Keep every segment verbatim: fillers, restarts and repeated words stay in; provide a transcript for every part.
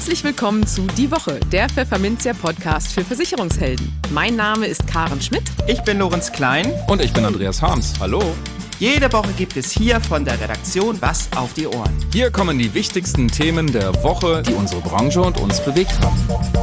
Herzlich willkommen zu Die Woche, der Pfefferminzia-Podcast für Versicherungshelden. Mein Name ist Karen Schmidt. Ich bin Lorenz Klein. Und ich bin Andreas Harms. Hallo. Jede Woche gibt es hier von der Redaktion was auf die Ohren. Hier kommen die wichtigsten Themen der Woche, die unsere Branche und uns bewegt haben.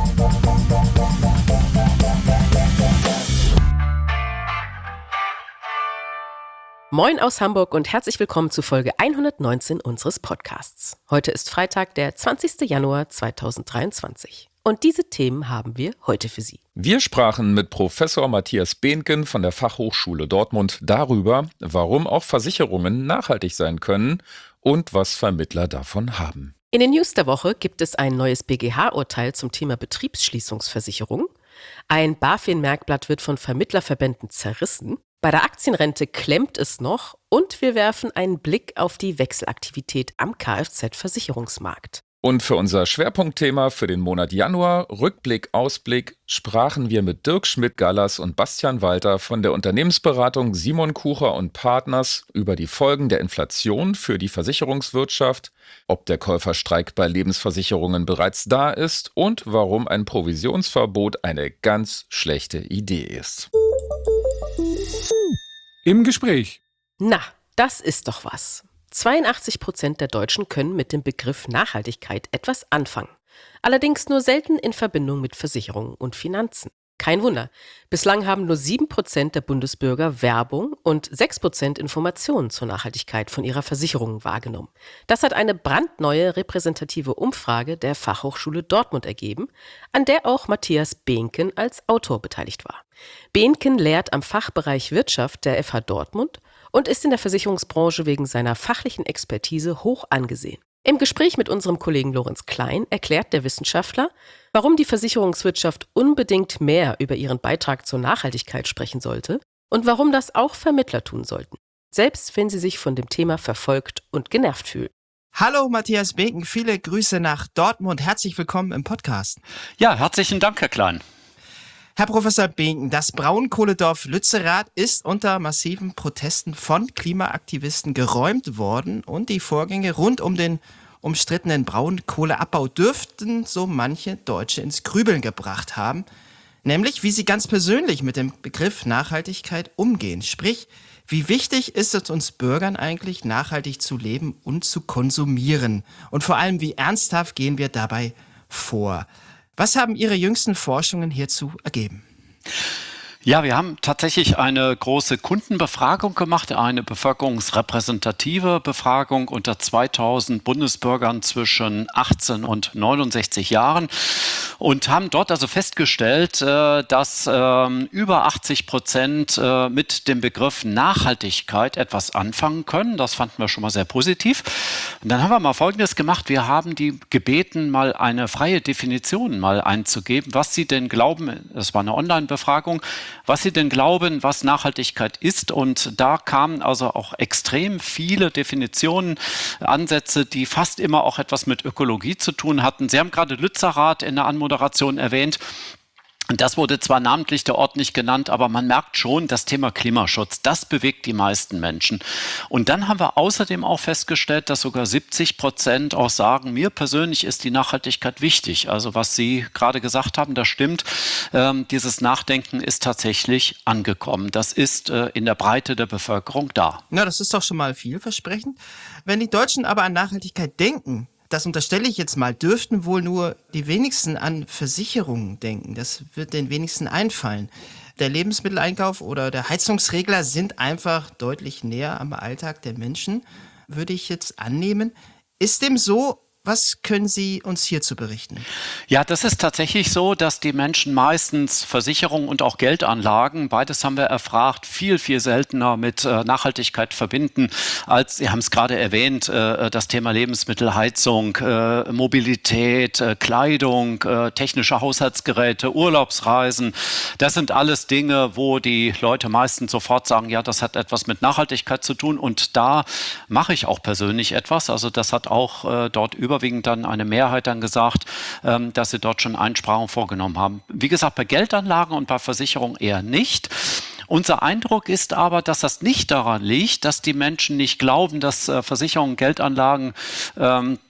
Moin aus Hamburg und herzlich willkommen zu Folge hundertneunzehn unseres Podcasts. Heute ist Freitag, der zwanzigster Januar zweitausenddreiundzwanzig. Und diese Themen haben wir heute für Sie. Wir sprachen mit Professor Matthias Behnken von der Fachhochschule Dortmund darüber, warum auch Versicherungen nachhaltig sein können und was Vermittler davon haben. In den News der Woche gibt es ein neues B G H-Urteil zum Thema Betriebsschließungsversicherung. Ein BaFin-Merkblatt wird von Vermittlerverbänden zerrissen. Bei der Aktienrente klemmt es noch und wir werfen einen Blick auf die Wechselaktivität am Kfz-Versicherungsmarkt. Und für unser Schwerpunktthema für den Monat Januar, Rückblick, Ausblick, sprachen wir mit Dirk Schmidt-Gallas und Bastian Walter von der Unternehmensberatung Simon Kucher und Partners über die Folgen der Inflation für die Versicherungswirtschaft, ob der Käuferstreik bei Lebensversicherungen bereits da ist und warum ein Provisionsverbot eine ganz schlechte Idee ist. Im Gespräch. Na, das ist doch was. zweiundachtzig Prozent der Deutschen können mit dem Begriff Nachhaltigkeit etwas anfangen. Allerdings nur selten in Verbindung mit Versicherungen und Finanzen. Kein Wunder. Bislang haben nur sieben Prozent der Bundesbürger Werbung und sechs Prozent Informationen zur Nachhaltigkeit von ihrer Versicherung wahrgenommen. Das hat eine brandneue repräsentative Umfrage der Fachhochschule Dortmund ergeben, an der auch Matthias Behnken als Autor beteiligt war. Behnken lehrt am Fachbereich Wirtschaft der F H Dortmund und ist in der Versicherungsbranche wegen seiner fachlichen Expertise hoch angesehen. Im Gespräch mit unserem Kollegen Lorenz Klein erklärt der Wissenschaftler, warum die Versicherungswirtschaft unbedingt mehr über ihren Beitrag zur Nachhaltigkeit sprechen sollte und warum das auch Vermittler tun sollten, selbst wenn sie sich von dem Thema verfolgt und genervt fühlen. Hallo Matthias Behnken, viele Grüße nach Dortmund. Herzlich willkommen im Podcast. Ja, herzlichen Dank, Herr Klein. Herr Professor Behnken, das Braunkohledorf Lützerath ist unter massiven Protesten von Klimaaktivisten geräumt worden und die Vorgänge rund um den umstrittenen Braunkohleabbau dürften so manche Deutsche ins Grübeln gebracht haben, nämlich wie sie ganz persönlich mit dem Begriff Nachhaltigkeit umgehen. Sprich, wie wichtig ist es uns Bürgern eigentlich, nachhaltig zu leben und zu konsumieren? Und vor allem, wie ernsthaft gehen wir dabei vor? Was haben Ihre jüngsten Forschungen hierzu ergeben? Ja, wir haben tatsächlich eine große Kundenbefragung gemacht, eine bevölkerungsrepräsentative Befragung unter zweitausend Bundesbürgern zwischen achtzehn und neunundsechzig Jahren und haben dort also festgestellt, dass über achtzig Prozent mit dem Begriff Nachhaltigkeit etwas anfangen können. Das fanden wir schon mal sehr positiv. Und dann haben wir mal Folgendes gemacht. Wir haben die gebeten, mal eine freie Definition mal einzugeben, was sie denn glauben, das war eine Online-Befragung, was sie denn glauben, was Nachhaltigkeit ist. Und da kamen also auch extrem viele Definitionen, Ansätze, die fast immer auch etwas mit Ökologie zu tun hatten. Sie haben gerade Lützerath in der Anmoderation erwähnt. Und das wurde zwar namentlich der Ort nicht genannt, aber man merkt schon, das Thema Klimaschutz, das bewegt die meisten Menschen. Und dann haben wir außerdem auch festgestellt, dass sogar siebzig Prozent auch sagen, mir persönlich ist die Nachhaltigkeit wichtig. Also was Sie gerade gesagt haben, das stimmt. Ähm, dieses Nachdenken ist tatsächlich angekommen. Das ist äh, in der Breite der Bevölkerung da. Na, das ist doch schon mal vielversprechend. Wenn die Deutschen aber an Nachhaltigkeit denken, das unterstelle ich jetzt mal, dürften wohl nur die wenigsten an Versicherungen denken. Das wird den wenigsten einfallen. Der Lebensmitteleinkauf oder der Heizungsregler sind einfach deutlich näher am Alltag der Menschen, würde ich jetzt annehmen. Ist dem so? Was können Sie uns hierzu berichten? Ja, das ist tatsächlich so, dass die Menschen meistens Versicherungen und auch Geldanlagen, beides haben wir erfragt, viel, viel seltener mit äh, Nachhaltigkeit verbinden, als, Sie haben es gerade erwähnt, äh, das Thema Lebensmittelheizung, äh, Mobilität, äh, Kleidung, äh, technische Haushaltsgeräte, Urlaubsreisen. Das sind alles Dinge, wo die Leute meistens sofort sagen, ja, das hat etwas mit Nachhaltigkeit zu tun. Und da mache ich auch persönlich etwas. Also das hat auch äh, dort über überwiegend dann eine Mehrheit dann gesagt, ähm, dass sie dort schon Einsprachen vorgenommen haben. Wie gesagt, bei Geldanlagen und bei Versicherungen eher nicht. Unser Eindruck ist aber, dass das nicht daran liegt, dass die Menschen nicht glauben, dass äh, Versicherungen, Geldanlagen ähm,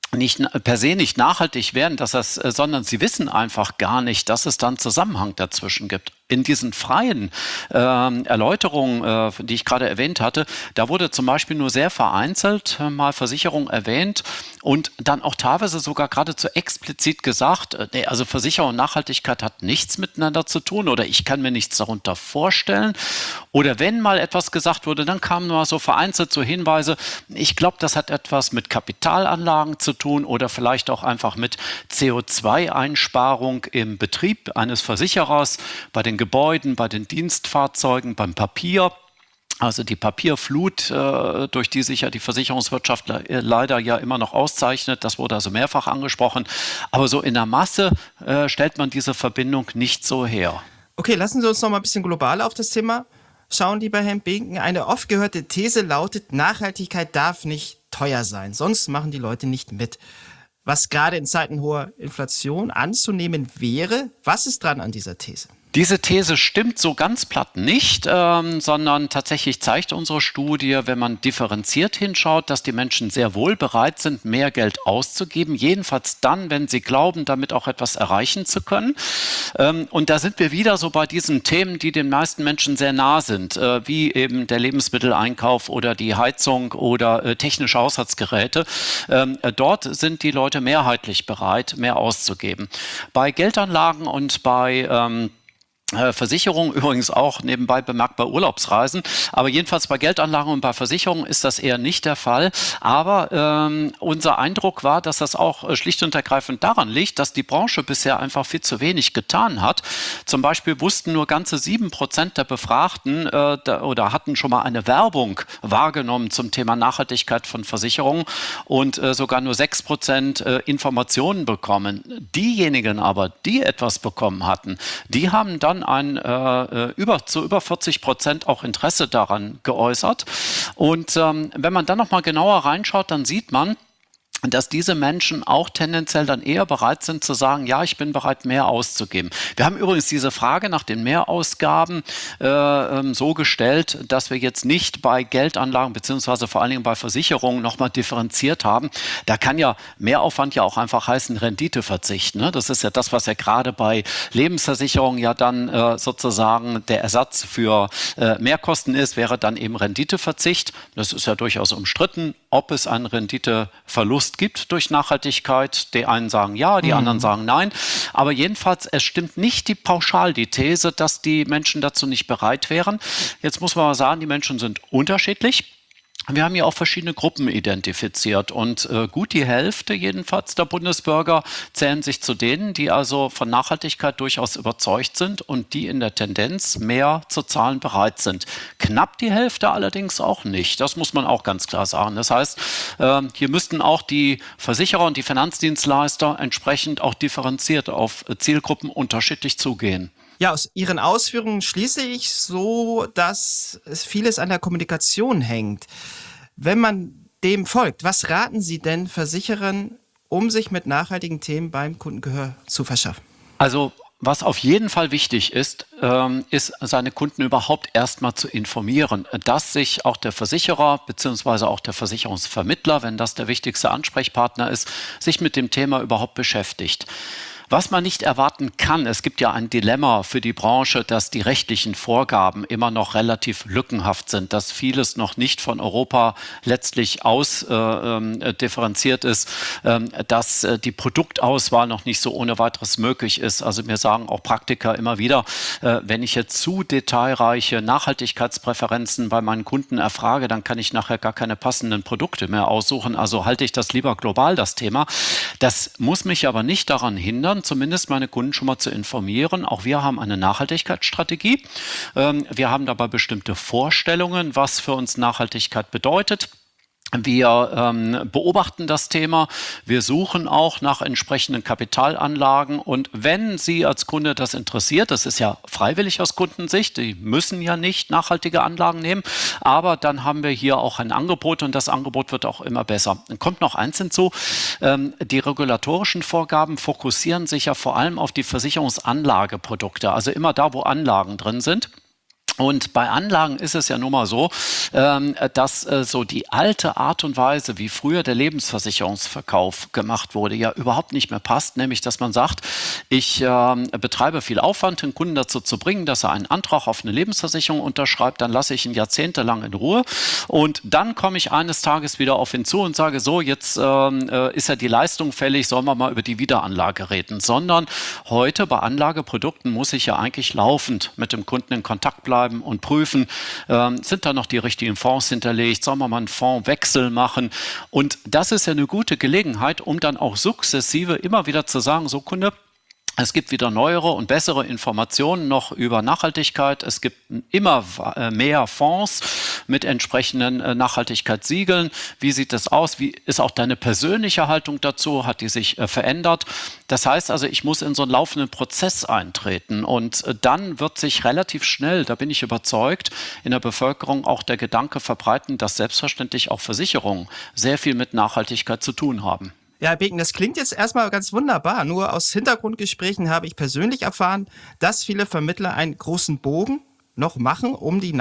nicht per se nicht nachhaltig werden, dass das, sondern sie wissen einfach gar nicht, dass es dann Zusammenhang dazwischen gibt. In diesen freien äh, Erläuterungen, äh, die ich gerade erwähnt hatte, da wurde zum Beispiel nur sehr vereinzelt äh, mal Versicherung erwähnt und dann auch teilweise sogar geradezu explizit gesagt, äh, nee, also Versicherung und Nachhaltigkeit hat nichts miteinander zu tun oder ich kann mir nichts darunter vorstellen. Oder wenn mal etwas gesagt wurde, dann kamen nur so vereinzelt so Hinweise, ich glaube, das hat etwas mit Kapitalanlagen zu tun oder vielleicht auch einfach mit C O zwei Einsparung im Betrieb eines Versicherers, bei den Gebäuden, bei den Dienstfahrzeugen, beim Papier. Also die Papierflut, äh, durch die sich ja die Versicherungswirtschaft le- leider ja immer noch auszeichnet, das wurde also mehrfach angesprochen. Aber so in der Masse äh, stellt man diese Verbindung nicht so her. Okay, lassen Sie uns noch mal ein bisschen globaler auf das Thema schauen, lieber Herr Behnken. Eine oft gehörte These lautet, Nachhaltigkeit darf nicht teuer sein, sonst machen die Leute nicht mit. Was gerade in Zeiten hoher Inflation anzunehmen wäre, was ist dran an dieser These? Diese These stimmt so ganz platt nicht, ähm, sondern tatsächlich zeigt unsere Studie, wenn man differenziert hinschaut, dass die Menschen sehr wohl bereit sind, mehr Geld auszugeben, jedenfalls dann, wenn sie glauben, damit auch etwas erreichen zu können. Ähm, und da sind wir wieder so bei diesen Themen, die den meisten Menschen sehr nah sind, äh, wie eben der Lebensmitteleinkauf oder die Heizung oder äh, technische Haushaltsgeräte. Ähm, äh, dort sind die Leute mehrheitlich bereit, mehr auszugeben. Bei Geldanlagen und bei ähm, Versicherung, übrigens auch nebenbei bemerkbar Urlaubsreisen, aber jedenfalls bei Geldanlagen und bei Versicherungen ist das eher nicht der Fall. Aber ähm, unser Eindruck war, dass das auch schlicht und ergreifend daran liegt, dass die Branche bisher einfach viel zu wenig getan hat. Zum Beispiel wussten nur ganze sieben Prozent der Befragten äh, da, oder hatten schon mal eine Werbung wahrgenommen zum Thema Nachhaltigkeit von Versicherungen und äh, sogar nur sechs Prozent äh, Informationen bekommen. Diejenigen aber, die etwas bekommen hatten, die haben dann ein, äh, über, zu über vierzig Prozent auch Interesse daran geäußert. Und ähm, wenn man dann nochmal genauer reinschaut, dann sieht man, dass diese Menschen auch tendenziell dann eher bereit sind zu sagen, ja, ich bin bereit, mehr auszugeben. Wir haben übrigens diese Frage nach den Mehrausgaben äh, so gestellt, dass wir jetzt nicht bei Geldanlagen beziehungsweise vor allen Dingen bei Versicherungen nochmal differenziert haben. Da kann ja Mehraufwand ja auch einfach heißen Renditeverzicht. Ne? Das ist ja das, was ja gerade bei Lebensversicherungen ja dann äh, sozusagen der Ersatz für äh, Mehrkosten ist, wäre dann eben Renditeverzicht. Das ist ja durchaus umstritten, ob es einen Renditeverlust gibt durch Nachhaltigkeit. Die einen sagen ja, die mhm. anderen sagen nein. Aber jedenfalls, es stimmt nicht die pauschal die These, dass die Menschen dazu nicht bereit wären. Jetzt muss man mal sagen, die Menschen sind unterschiedlich. Wir haben ja auch verschiedene Gruppen identifiziert und äh, gut die Hälfte jedenfalls der Bundesbürger zählen sich zu denen, die also von Nachhaltigkeit durchaus überzeugt sind und die in der Tendenz mehr zu zahlen bereit sind. Knapp die Hälfte allerdings auch nicht. Das muss man auch ganz klar sagen. Das heißt, äh, hier müssten auch die Versicherer und die Finanzdienstleister entsprechend auch differenziert auf Zielgruppen unterschiedlich zugehen. Ja, aus Ihren Ausführungen schließe ich so, dass es vieles an der Kommunikation hängt. Wenn man dem folgt, was raten Sie denn Versicherern, um sich mit nachhaltigen Themen beim Kundengehör zu verschaffen? Also was auf jeden Fall wichtig ist, ähm, ist, seine Kunden überhaupt erstmal zu informieren, dass sich auch der Versicherer bzw. auch der Versicherungsvermittler, wenn das der wichtigste Ansprechpartner ist, sich mit dem Thema überhaupt beschäftigt. Was man nicht erwarten kann, es gibt ja ein Dilemma für die Branche, dass die rechtlichen Vorgaben immer noch relativ lückenhaft sind, dass vieles noch nicht von Europa letztlich ausdifferenziert äh, ist, äh, dass äh, die Produktauswahl noch nicht so ohne weiteres möglich ist. Also mir sagen auch Praktiker immer wieder, äh, wenn ich jetzt zu detailreiche Nachhaltigkeitspräferenzen bei meinen Kunden erfrage, dann kann ich nachher gar keine passenden Produkte mehr aussuchen. Also halte ich das lieber global, das Thema. Das muss mich aber nicht daran hindern, zumindest meine Kunden schon mal zu informieren. Auch wir haben eine Nachhaltigkeitsstrategie. Wir haben dabei bestimmte Vorstellungen, was für uns Nachhaltigkeit bedeutet. Wir ähm, beobachten das Thema, wir suchen auch nach entsprechenden Kapitalanlagen und wenn Sie als Kunde das interessiert, das ist ja freiwillig aus Kundensicht, die müssen ja nicht nachhaltige Anlagen nehmen, aber dann haben wir hier auch ein Angebot und das Angebot wird auch immer besser. Dann kommt noch eins hinzu, ähm, die regulatorischen Vorgaben fokussieren sich ja vor allem auf die Versicherungsanlageprodukte, also immer da, wo Anlagen drin sind. Und bei Anlagen ist es ja nun mal so, ähm, dass äh, so die alte Art und Weise, wie früher der Lebensversicherungsverkauf gemacht wurde, ja überhaupt nicht mehr passt. Nämlich, dass man sagt, ich äh, betreibe viel Aufwand, den Kunden dazu zu bringen, dass er einen Antrag auf eine Lebensversicherung unterschreibt. Dann lasse ich ihn jahrzehntelang in Ruhe. Und dann komme ich eines Tages wieder auf ihn zu und sage, so, jetzt äh, ist ja die Leistung fällig, sollen wir mal über die Wiederanlage reden. Sondern heute bei Anlageprodukten muss ich ja eigentlich laufend mit dem Kunden in Kontakt bleiben und prüfen, ähm, sind da noch die richtigen Fonds hinterlegt, sollen wir mal einen Fondswechsel machen. Und das ist ja eine gute Gelegenheit, um dann auch sukzessive immer wieder zu sagen, so Kunde, es gibt wieder neuere und bessere Informationen noch über Nachhaltigkeit. Es gibt immer mehr Fonds mit entsprechenden Nachhaltigkeitssiegeln. Wie sieht das aus? Wie ist auch deine persönliche Haltung dazu? Hat die sich verändert? Das heißt also, ich muss in so einen laufenden Prozess eintreten. Und dann wird sich relativ schnell, da bin ich überzeugt, in der Bevölkerung auch der Gedanke verbreiten, dass selbstverständlich auch Versicherungen sehr viel mit Nachhaltigkeit zu tun haben. Ja, Herr Beken, das klingt jetzt erstmal ganz wunderbar. Nur aus Hintergrundgesprächen habe ich persönlich erfahren, dass viele Vermittler einen großen Bogen noch machen um die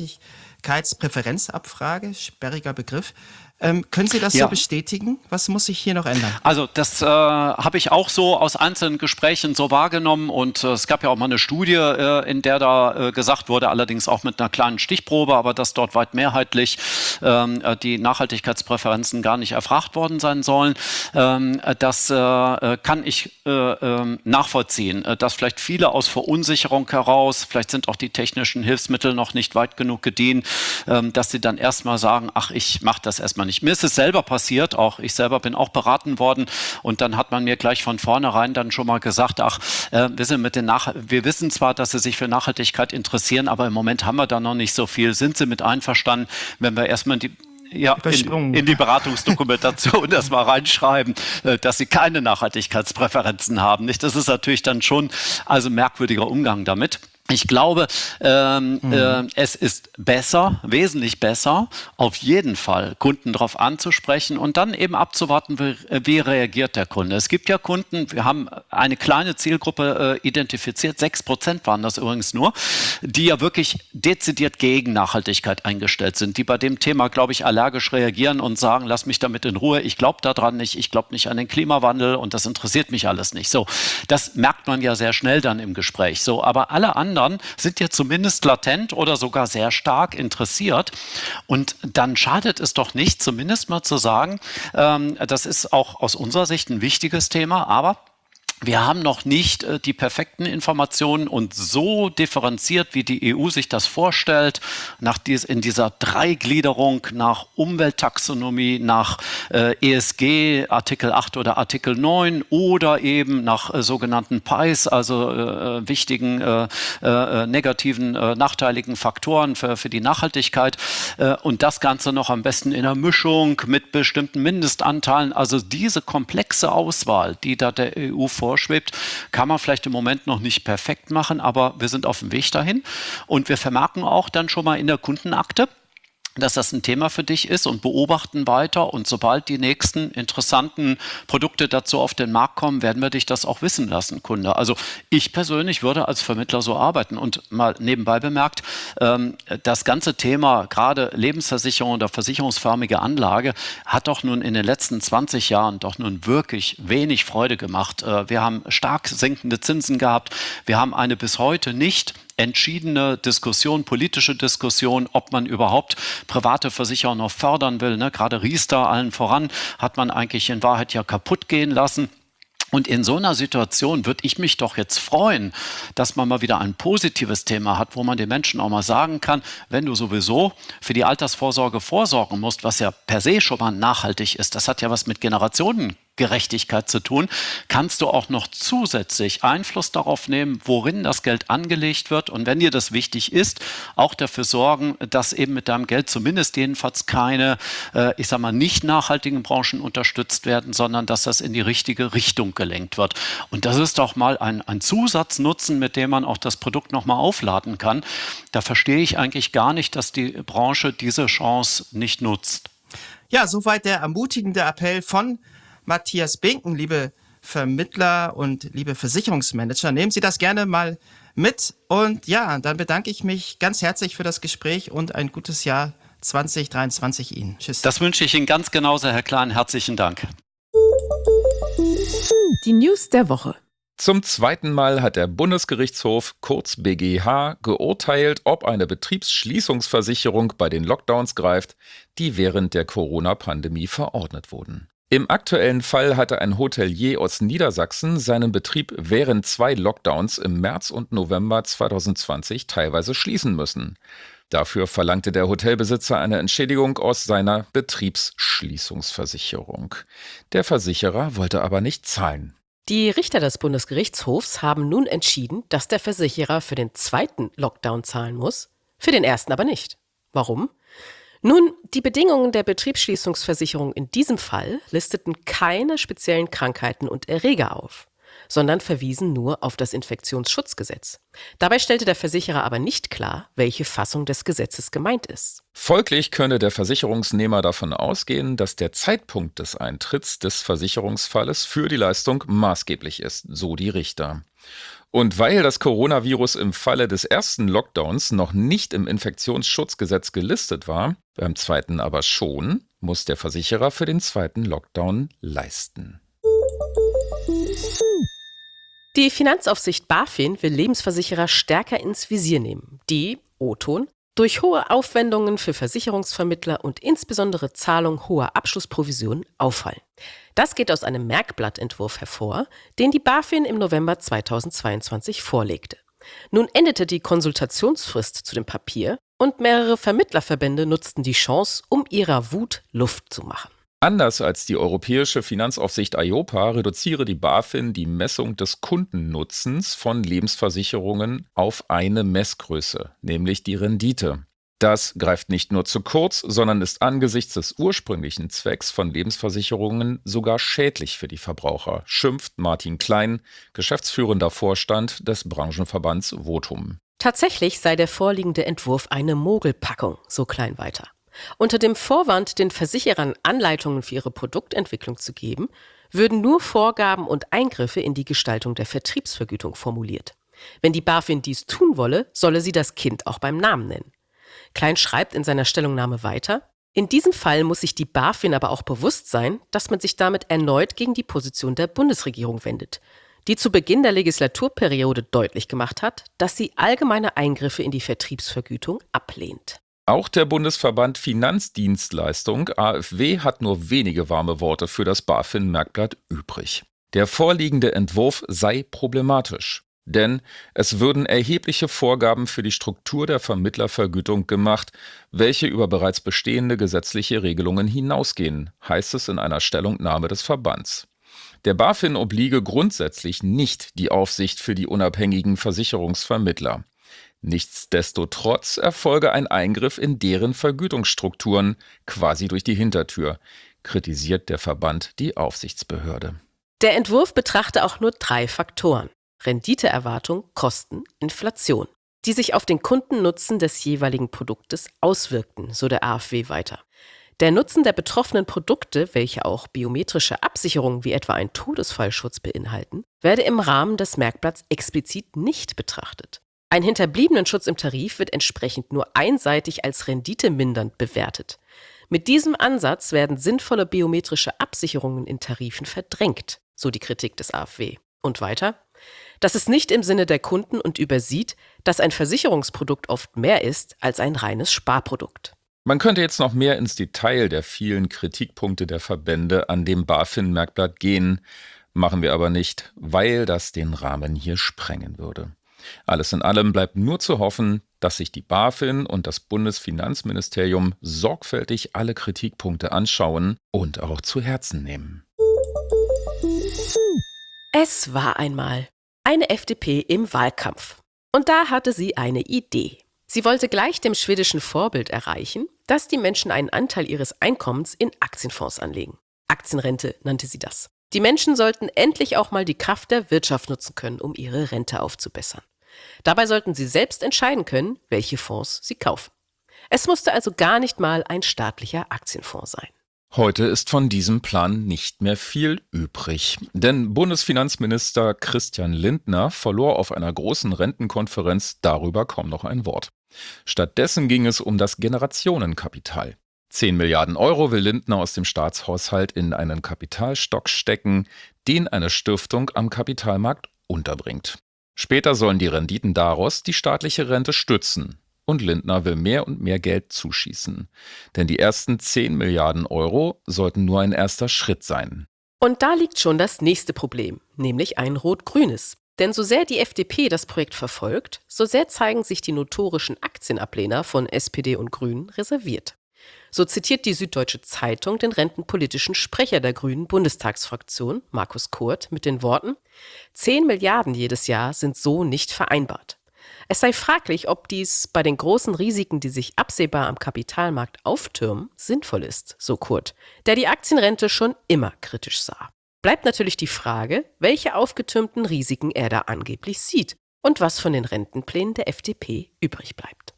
Nachhaltigkeitspräferenzabfrage, sperriger Begriff. Ähm, können Sie das ja. so bestätigen? Was muss sich hier noch ändern? Also das äh, habe ich auch so aus einzelnen Gesprächen so wahrgenommen und äh, es gab ja auch mal eine Studie, äh, in der da äh, gesagt wurde, allerdings auch mit einer kleinen Stichprobe, aber dass dort weit mehrheitlich ähm, die Nachhaltigkeitspräferenzen gar nicht erfragt worden sein sollen. Ähm, das äh, kann ich äh, äh, nachvollziehen, dass vielleicht viele aus Verunsicherung heraus, vielleicht sind auch die technischen Hilfsmittel noch nicht weit genug gediehen, äh, dass sie dann erstmal sagen, ach, ich mache das erstmal nicht. Mir ist es selber passiert, auch ich selber bin auch beraten worden und dann hat man mir gleich von vornherein dann schon mal gesagt, ach, äh, wir sind mit den Nach- wir wissen zwar, dass Sie sich für Nachhaltigkeit interessieren, aber im Moment haben wir da noch nicht so viel. Sind Sie mit einverstanden, wenn wir erstmal in die Ja, in, in die Beratungsdokumentation das mal reinschreiben, dass sie keine Nachhaltigkeitspräferenzen haben. Nicht? Das ist natürlich dann schon also ein merkwürdiger Umgang damit. Ich glaube, ähm, mhm. äh, es ist besser, wesentlich besser, auf jeden Fall Kunden darauf anzusprechen und dann eben abzuwarten, wie, wie reagiert der Kunde. Es gibt ja Kunden, wir haben eine kleine Zielgruppe äh, identifiziert, sechs Prozent waren das übrigens nur, die ja wirklich dezidiert gegen Nachhaltigkeit eingestellt sind, die bei dem Thema, glaube ich, allergisch reagieren und sagen, lass mich damit in Ruhe, ich glaube daran nicht, ich glaube nicht an den Klimawandel und das interessiert mich alles nicht. So, das merkt man ja sehr schnell dann im Gespräch. So, aber alle anderen sind ja zumindest latent oder sogar sehr stark interessiert. Und dann schadet es doch nicht, zumindest mal zu sagen, ähm, das ist auch aus unserer Sicht ein wichtiges Thema, aber wir haben noch nicht äh, die perfekten Informationen und so differenziert, wie die E U sich das vorstellt, nach dies, in dieser Dreigliederung nach Umwelttaxonomie, nach äh, E S G, Artikel acht oder Artikel neun oder eben nach äh, sogenannten P I S, also äh, wichtigen äh, äh, negativen, äh, nachteiligen Faktoren für, für die Nachhaltigkeit äh, und das Ganze noch am besten in einer Mischung mit bestimmten Mindestanteilen. Also diese komplexe Auswahl, die da der E U vorschwebt, kann man vielleicht im Moment noch nicht perfekt machen, aber wir sind auf dem Weg dahin und wir vermerken auch dann schon mal in der Kundenakte, dass das ein Thema für dich ist und beobachten weiter und sobald die nächsten interessanten Produkte dazu auf den Markt kommen, werden wir dich das auch wissen lassen, Kunde. Also ich persönlich würde als Vermittler so arbeiten und mal nebenbei bemerkt, ähm, das ganze Thema, gerade Lebensversicherung oder versicherungsförmige Anlage, hat doch nun in den letzten zwanzig Jahren doch nun wirklich wenig Freude gemacht. Äh, wir haben stark sinkende Zinsen gehabt, wir haben eine bis heute nicht entschiedene Diskussion, politische Diskussion, ob man überhaupt private Versicherer noch fördern will. Ne? Gerade Riester allen voran hat man eigentlich in Wahrheit ja kaputt gehen lassen. Und in so einer Situation würde ich mich doch jetzt freuen, dass man mal wieder ein positives Thema hat, wo man den Menschen auch mal sagen kann, wenn du sowieso für die Altersvorsorge vorsorgen musst, was ja per se schon mal nachhaltig ist, das hat ja was mit Generationengerechtigkeit zu tun, kannst du auch noch zusätzlich Einfluss darauf nehmen, worin das Geld angelegt wird und wenn dir das wichtig ist, auch dafür sorgen, dass eben mit deinem Geld zumindest jedenfalls keine, äh, ich sag mal, nicht nachhaltigen Branchen unterstützt werden, sondern dass das in die richtige Richtung gelenkt wird. Und das ist doch mal ein, ein Zusatznutzen, mit dem man auch das Produkt nochmal aufladen kann. Da verstehe ich eigentlich gar nicht, dass die Branche diese Chance nicht nutzt. Ja, soweit der ermutigende Appell von Matthias Beken, liebe Vermittler und liebe Versicherungsmanager. Nehmen Sie das gerne mal mit. Und ja, dann bedanke ich mich ganz herzlich für das Gespräch und ein gutes Jahr zwanzig dreiundzwanzig Ihnen. Tschüss. Das wünsche ich Ihnen ganz genauso, Herr Klein. Herzlichen Dank. Die News der Woche. Zum zweiten Mal hat der Bundesgerichtshof, kurz B G H, geurteilt, ob eine Betriebsschließungsversicherung bei den Lockdowns greift, die während der Corona-Pandemie verordnet wurden. Im aktuellen Fall hatte ein Hotelier aus Niedersachsen seinen Betrieb während zwei Lockdowns im März und November zweitausendzwanzig teilweise schließen müssen. Dafür verlangte der Hotelbesitzer eine Entschädigung aus seiner Betriebsschließungsversicherung. Der Versicherer wollte aber nicht zahlen. Die Richter des Bundesgerichtshofs haben nun entschieden, dass der Versicherer für den zweiten Lockdown zahlen muss, für den ersten aber nicht. Warum? Nun, die Bedingungen der Betriebsschließungsversicherung in diesem Fall listeten keine speziellen Krankheiten und Erreger auf, sondern verwiesen nur auf das Infektionsschutzgesetz. Dabei stellte der Versicherer aber nicht klar, welche Fassung des Gesetzes gemeint ist. Folglich könne der Versicherungsnehmer davon ausgehen, dass der Zeitpunkt des Eintritts des Versicherungsfalles für die Leistung maßgeblich ist, so die Richter. Und weil das Coronavirus im Falle des ersten Lockdowns noch nicht im Infektionsschutzgesetz gelistet war, beim zweiten aber schon, muss der Versicherer für den zweiten Lockdown leisten. Die Finanzaufsicht BaFin will Lebensversicherer stärker ins Visier nehmen, die, O-Ton, durch hohe Aufwendungen für Versicherungsvermittler und insbesondere Zahlung hoher Abschlussprovisionen auffallen. Das geht aus einem Merkblattentwurf hervor, den die BaFin im November zweitausendzweiundzwanzig vorlegte. Nun endete die Konsultationsfrist zu dem Papier und mehrere Vermittlerverbände nutzten die Chance, um ihrer Wut Luft zu machen. Anders als die europäische Finanzaufsicht EIOPA reduziere die BaFin die Messung des Kundennutzens von Lebensversicherungen auf eine Messgröße, nämlich die Rendite. Das greift nicht nur zu kurz, sondern ist angesichts des ursprünglichen Zwecks von Lebensversicherungen sogar schädlich für die Verbraucher, schimpft Martin Klein, geschäftsführender Vorstand des Branchenverbands Votum. Tatsächlich sei der vorliegende Entwurf eine Mogelpackung, so Klein weiter. Unter dem Vorwand, den Versicherern Anleitungen für ihre Produktentwicklung zu geben, würden nur Vorgaben und Eingriffe in die Gestaltung der Vertriebsvergütung formuliert. Wenn die BaFin dies tun wolle, solle sie das Kind auch beim Namen nennen. Klein schreibt in seiner Stellungnahme weiter: In diesem Fall muss sich die BaFin aber auch bewusst sein, dass man sich damit erneut gegen die Position der Bundesregierung wendet, die zu Beginn der Legislaturperiode deutlich gemacht hat, dass sie allgemeine Eingriffe in die Vertriebsvergütung ablehnt. Auch der Bundesverband Finanzdienstleistung A F W hat nur wenige warme Worte für das BaFin-Merkblatt übrig. Der vorliegende Entwurf sei problematisch, denn es würden erhebliche Vorgaben für die Struktur der Vermittlervergütung gemacht, welche über bereits bestehende gesetzliche Regelungen hinausgehen, heißt es in einer Stellungnahme des Verbands. Der BaFin obliege grundsätzlich nicht die Aufsicht für die unabhängigen Versicherungsvermittler. Nichtsdestotrotz erfolge ein Eingriff in deren Vergütungsstrukturen, quasi durch die Hintertür, kritisiert der Verband die Aufsichtsbehörde. Der Entwurf betrachte auch nur drei Faktoren: Renditeerwartung, Kosten, Inflation, die sich auf den Kundennutzen des jeweiligen Produktes auswirkten, so der A F W weiter. Der Nutzen der betroffenen Produkte, welche auch biometrische Absicherungen wie etwa einen Todesfallschutz beinhalten, werde im Rahmen des Merkblatts explizit nicht betrachtet. Ein Hinterbliebenenschutz im Tarif wird entsprechend nur einseitig als renditemindernd bewertet. Mit diesem Ansatz werden sinnvolle biometrische Absicherungen in Tarifen verdrängt, so die Kritik des A F W. Und weiter: Das ist nicht im Sinne der Kunden und übersieht, dass ein Versicherungsprodukt oft mehr ist als ein reines Sparprodukt. Man könnte jetzt noch mehr ins Detail der vielen Kritikpunkte der Verbände an dem BaFin-Merkblatt gehen, machen wir aber nicht, weil das den Rahmen hier sprengen würde. Alles in allem bleibt nur zu hoffen, dass sich die BaFin und das Bundesfinanzministerium sorgfältig alle Kritikpunkte anschauen und auch zu Herzen nehmen. Es war einmal eine F D P im Wahlkampf. Und da hatte sie eine Idee. Sie wollte gleich dem schwedischen Vorbild erreichen, dass die Menschen einen Anteil ihres Einkommens in Aktienfonds anlegen. Aktienrente nannte sie das. Die Menschen sollten endlich auch mal die Kraft der Wirtschaft nutzen können, um ihre Rente aufzubessern. Dabei sollten sie selbst entscheiden können, welche Fonds sie kaufen. Es musste also gar nicht mal ein staatlicher Aktienfonds sein. Heute ist von diesem Plan nicht mehr viel übrig. Denn Bundesfinanzminister Christian Lindner verlor auf einer großen Rentenkonferenz darüber kaum noch ein Wort. Stattdessen ging es um das Generationenkapital. zehn Milliarden Euro will Lindner aus dem Staatshaushalt in einen Kapitalstock stecken, den eine Stiftung am Kapitalmarkt unterbringt. Später sollen die Renditen daraus die staatliche Rente stützen. Und Lindner will mehr und mehr Geld zuschießen. Denn die ersten zehn Milliarden Euro sollten nur ein erster Schritt sein. Und da liegt schon das nächste Problem, nämlich ein rot-grünes. Denn so sehr die F D P das Projekt verfolgt, so sehr zeigen sich die notorischen Aktienablehner von S P D und Grünen reserviert. So zitiert die Süddeutsche Zeitung den rentenpolitischen Sprecher der Grünen Bundestagsfraktion, Markus Kurt, mit den Worten: zehn Milliarden jedes Jahr sind so nicht vereinbart. Es sei fraglich, ob dies bei den großen Risiken, die sich absehbar am Kapitalmarkt auftürmen, sinnvoll ist, so Kurt, der die Aktienrente schon immer kritisch sah. Bleibt natürlich die Frage, welche aufgetürmten Risiken er da angeblich sieht und was von den Rentenplänen der F D P übrig bleibt.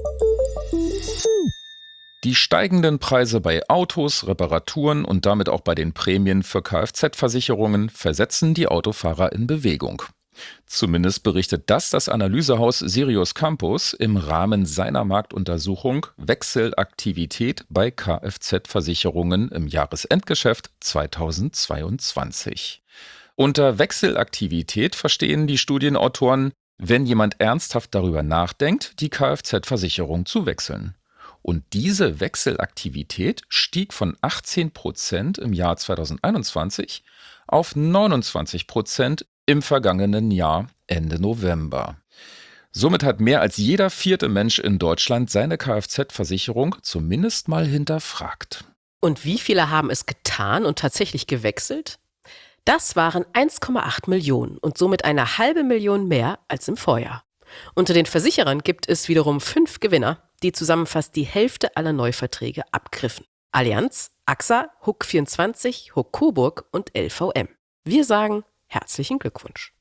Die steigenden Preise bei Autos, Reparaturen und damit auch bei den Prämien für Kfz-Versicherungen versetzen die Autofahrer in Bewegung. Zumindest berichtet das das Analysehaus Sirius Campus im Rahmen seiner Marktuntersuchung Wechselaktivität bei Kfz-Versicherungen im Jahresendgeschäft zweitausendzweiundzwanzig. Unter Wechselaktivität verstehen die Studienautoren, wenn jemand ernsthaft darüber nachdenkt, die Kfz-Versicherung zu wechseln. Und diese Wechselaktivität stieg von achtzehn Prozent im Jahr zweitausendeinundzwanzig auf neunundzwanzig Prozent im vergangenen Jahr Ende November. Somit hat mehr als jeder vierte Mensch in Deutschland seine Kfz-Versicherung zumindest mal hinterfragt. Und wie viele haben es getan und tatsächlich gewechselt? Das waren eins Komma acht Millionen und somit eine halbe Million mehr als im Vorjahr. Unter den Versicherern gibt es wiederum fünf Gewinner, die zusammen fast die Hälfte aller Neuverträge abgriffen. Allianz, A X A, H U K vierundzwanzig, H U K Coburg und L V M. Wir sagen herzlichen Glückwunsch.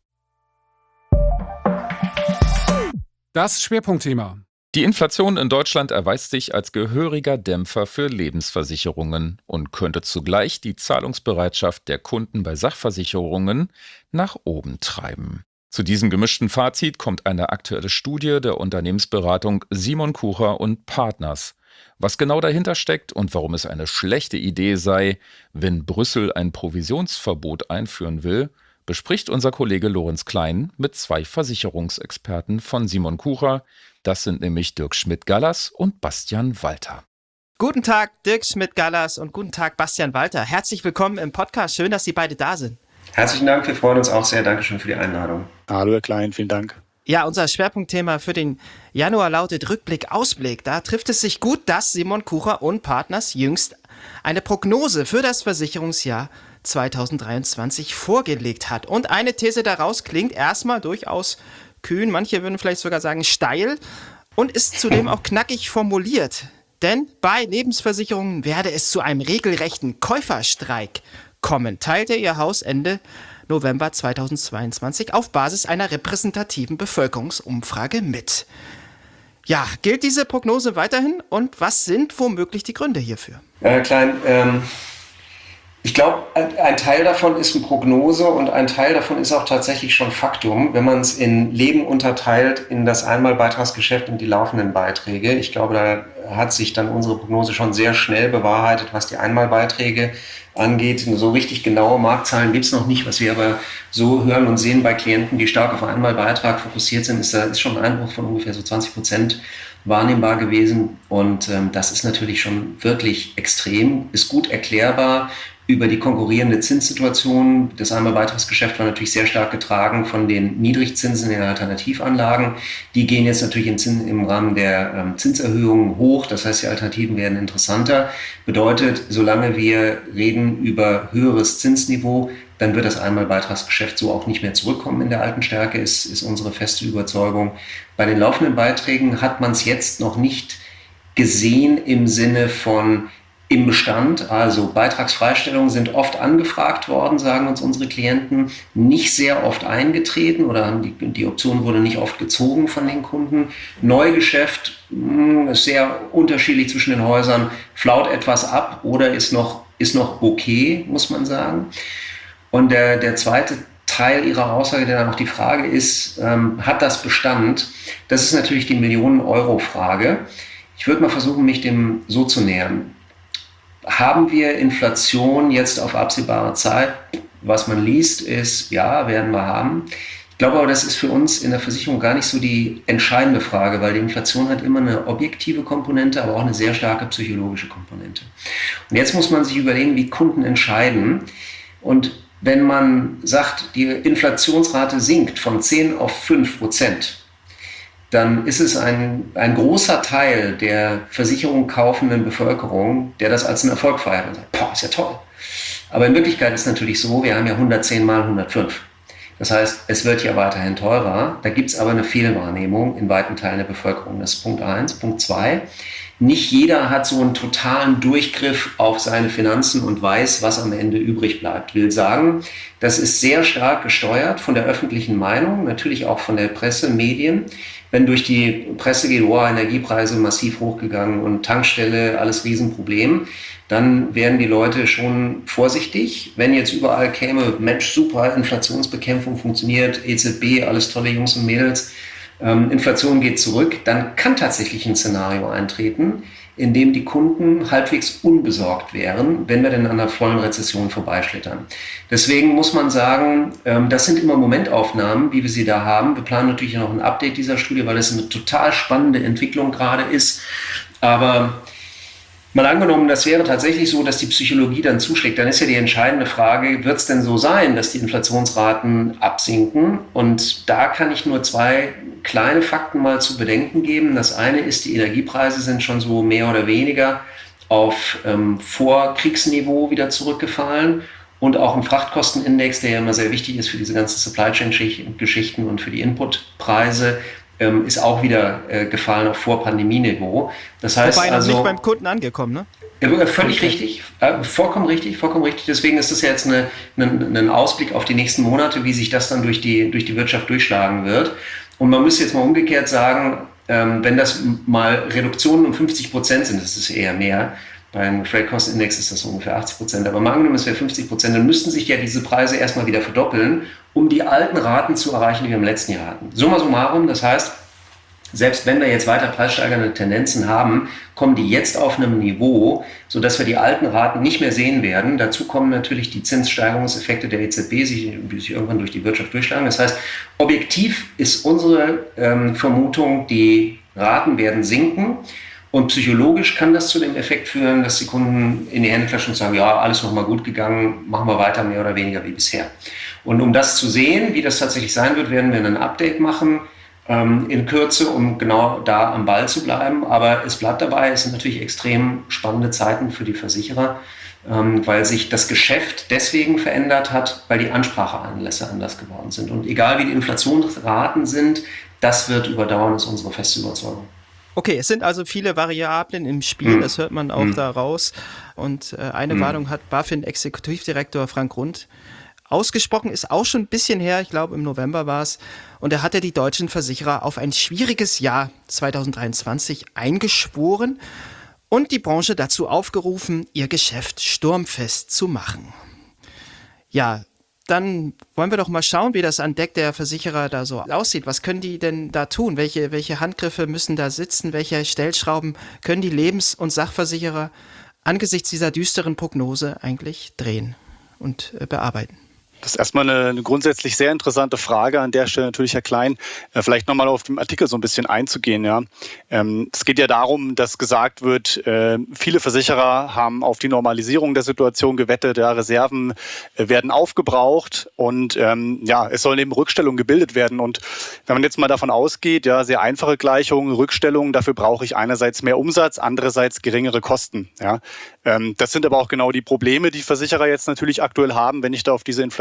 Das Schwerpunktthema. Die Inflation in Deutschland erweist sich als gehöriger Dämpfer für Lebensversicherungen und könnte zugleich die Zahlungsbereitschaft der Kunden bei Sachversicherungen nach oben treiben. Zu diesem gemischten Fazit kommt eine aktuelle Studie der Unternehmensberatung Simon Kucher und Partners. Was genau dahinter steckt und warum es eine schlechte Idee sei, wenn Brüssel ein Provisionsverbot einführen will, bespricht unser Kollege Lorenz Klein mit zwei Versicherungsexperten von Simon Kucher. Das sind nämlich Dirk Schmidt-Gallas und Bastian Walter. Guten Tag, Dirk Schmidt-Gallas und guten Tag, Bastian Walter. Herzlich willkommen im Podcast. Schön, dass Sie beide da sind. Herzlichen Dank, wir freuen uns auch sehr. Dankeschön für die Einladung. Hallo Herr Klein, vielen Dank. Ja, unser Schwerpunktthema für den Januar lautet Rückblick, Ausblick. Da trifft es sich gut, dass Simon Kucher und Partners jüngst eine Prognose für das Versicherungsjahr zweitausenddreiundzwanzig vorgelegt hat. Und eine These daraus klingt erstmal durchaus kühn, manche würden vielleicht sogar sagen steil und ist zudem auch knackig formuliert. Denn bei Lebensversicherungen werde es zu einem regelrechten Käuferstreik kommen, teilte ihr Haus Ende November zweitausendzweiundzwanzig auf Basis einer repräsentativen Bevölkerungsumfrage mit. Ja, gilt diese Prognose weiterhin und was sind womöglich die Gründe hierfür? Herr Klein, ähm, ich glaube, ein Teil davon ist eine Prognose und ein Teil davon ist auch tatsächlich schon Faktum, wenn man es in Leben unterteilt in das Einmalbeitragsgeschäft und die laufenden Beiträge. Ich glaube, da hat sich dann unsere Prognose schon sehr schnell bewahrheitet, was die Einmalbeiträge angeht. So richtig genaue Marktzahlen gibt es noch nicht. Was wir aber so hören und sehen bei Klienten, die stark auf Einmalbeitrag fokussiert sind, ist, da ist schon ein Einbruch von ungefähr so zwanzig Prozent wahrnehmbar gewesen. Und ähm, das ist natürlich schon wirklich extrem, ist gut erklärbar über die konkurrierende Zinssituation. Das Einmalbeitragsgeschäft war natürlich sehr stark getragen von den Niedrigzinsen in den Alternativanlagen. Die gehen jetzt natürlich im, Zins, im Rahmen der ähm, Zinserhöhungen hoch. Das heißt, die Alternativen werden interessanter. Bedeutet, solange wir reden über höheres Zinsniveau, dann wird das Einmalbeitragsgeschäft so auch nicht mehr zurückkommen in der alten Stärke, ist, ist unsere feste Überzeugung. Bei den laufenden Beiträgen hat man es jetzt noch nicht gesehen im Sinne von im Bestand, also Beitragsfreistellungen sind oft angefragt worden, sagen uns unsere Klienten, nicht sehr oft eingetreten oder haben die, die Option wurde nicht oft gezogen von den Kunden. Neugeschäft mh, ist sehr unterschiedlich zwischen den Häusern, flaut etwas ab oder ist noch, ist noch okay, muss man sagen. Und der, der zweite Teil Ihrer Aussage, der dann auch die Frage ist, ähm, hat das Bestand? Das ist natürlich die Millionen-Euro-Frage. Ich würde mal versuchen, mich dem so zu nähern. Haben wir Inflation jetzt auf absehbare Zeit? Was man liest ist, ja, werden wir haben. Ich glaube aber, das ist für uns in der Versicherung gar nicht so die entscheidende Frage, weil die Inflation hat immer eine objektive Komponente, aber auch eine sehr starke psychologische Komponente. Und jetzt muss man sich überlegen, wie Kunden entscheiden. Und wenn man sagt, die Inflationsrate sinkt von zehn auf fünf Prozent, dann ist es ein, ein großer Teil der Versicherung kaufenden Bevölkerung, der das als einen Erfolg feiert und sagt, boah, ist ja toll. Aber in Wirklichkeit ist es natürlich so, wir haben ja hundertzehn mal hundertfünf. Das heißt, es wird ja weiterhin teurer. Da gibt es aber eine Fehlwahrnehmung in weiten Teilen der Bevölkerung. Das ist Punkt eins. Punkt zwei. Nicht jeder hat so einen totalen Durchgriff auf seine Finanzen und weiß, was am Ende übrig bleibt. Will sagen, das ist sehr stark gesteuert von der öffentlichen Meinung, natürlich auch von der Presse, Medien. Wenn durch die Presse geht, oh, Energiepreise massiv hochgegangen und Tankstelle, alles Riesenproblem, dann werden die Leute schon vorsichtig. Wenn jetzt überall käme, Mensch, super, Inflationsbekämpfung funktioniert, E Z B, alles tolle Jungs und Mädels, ähm, Inflation geht zurück, dann kann tatsächlich ein Szenario eintreten, in dem die Kunden halbwegs unbesorgt wären, wenn wir denn an einer vollen Rezession vorbeischlittern. Deswegen muss man sagen, das sind immer Momentaufnahmen, wie wir sie da haben. Wir planen natürlich noch ein Update dieser Studie, weil es eine total spannende Entwicklung gerade ist. Aber mal angenommen, das wäre tatsächlich so, dass die Psychologie dann zuschlägt, dann ist ja die entscheidende Frage, wird es denn so sein, dass die Inflationsraten absinken? Und da kann ich nur zwei kleine Fakten mal zu bedenken geben. Das eine ist, die Energiepreise sind schon so mehr oder weniger auf ähm, Vorkriegsniveau wieder zurückgefallen. Und auch ein Frachtkostenindex, der ja immer sehr wichtig ist für diese ganzen Supply Chain-Geschichten und für die Inputpreise, ähm, ist auch wieder äh, gefallen auf Vor-Pandemie-Niveau. Das heißt Wobei also, noch nicht beim Kunden angekommen, ne? Ja, völlig richtig, äh, vollkommen richtig, vollkommen richtig. Deswegen ist das ja jetzt eine, eine, ein Ausblick auf die nächsten Monate, wie sich das dann durch die, durch die Wirtschaft durchschlagen wird. Und man müsste jetzt mal umgekehrt sagen, ähm, wenn das mal Reduktionen um fünfzig Prozent sind, das ist eher mehr, beim Freight Cost Index ist das so ungefähr achtzig Prozent, aber mal angenommen, es wäre fünfzig Prozent, dann müssten sich ja diese Preise erstmal wieder verdoppeln, um die alten Raten zu erreichen, die wir im letzten Jahr hatten. Summa summarum, das heißt, selbst wenn wir jetzt weiter preissteigernde Tendenzen haben, kommen die jetzt auf einem Niveau, sodass wir die alten Raten nicht mehr sehen werden. Dazu kommen natürlich die Zinssteigerungseffekte der E Z B, die sich irgendwann durch die Wirtschaft durchschlagen. Das heißt, objektiv ist unsere ähm, Vermutung, die Raten werden sinken. Und psychologisch kann das zu dem Effekt führen, dass die Kunden in die Hände klatschen und sagen, ja, alles nochmal gut gegangen, machen wir weiter mehr oder weniger wie bisher. Und um das zu sehen, wie das tatsächlich sein wird, werden wir ein Update machen ähm, in Kürze, um genau da am Ball zu bleiben. Aber es bleibt dabei, es sind natürlich extrem spannende Zeiten für die Versicherer, ähm, weil sich das Geschäft deswegen verändert hat, weil die Anspracheanlässe anders geworden sind. Und egal wie die Inflationsraten sind, das wird überdauern, ist unsere feste Überzeugung. Okay, es sind also viele Variablen im Spiel, mhm. das hört man auch mhm. da raus. Und äh, eine mhm. Warnung hat BaFin-Exekutivdirektor Frank Rund ausgesprochen, ist auch schon ein bisschen her, ich glaube im November war es. Und er hatte die deutschen Versicherer auf ein schwieriges Jahr zwanzig dreiundzwanzig eingeschworen und die Branche dazu aufgerufen, ihr Geschäft sturmfest zu machen. Ja, dann wollen wir doch mal schauen, wie das an Deck der Versicherer da so aussieht. Was können die denn da tun? Welche, welche Handgriffe müssen da sitzen? Welche Stellschrauben können die Lebens- und Sachversicherer angesichts dieser düsteren Prognose eigentlich drehen und äh, bearbeiten? Das ist erstmal eine, eine grundsätzlich sehr interessante Frage. An der Stelle natürlich, Herr Klein, äh, vielleicht nochmal auf den Artikel so ein bisschen einzugehen. Ja. Ähm, es geht ja darum, dass gesagt wird, äh, viele Versicherer haben auf die Normalisierung der Situation gewettet, ja, Reserven äh, werden aufgebraucht und ähm, ja, es sollen eben Rückstellungen gebildet werden. Und wenn man jetzt mal davon ausgeht, ja, sehr einfache Gleichungen, Rückstellungen, dafür brauche ich einerseits mehr Umsatz, andererseits geringere Kosten. Ja. Ähm, das sind aber auch genau die Probleme, die Versicherer jetzt natürlich aktuell haben, wenn ich da auf diese Inflation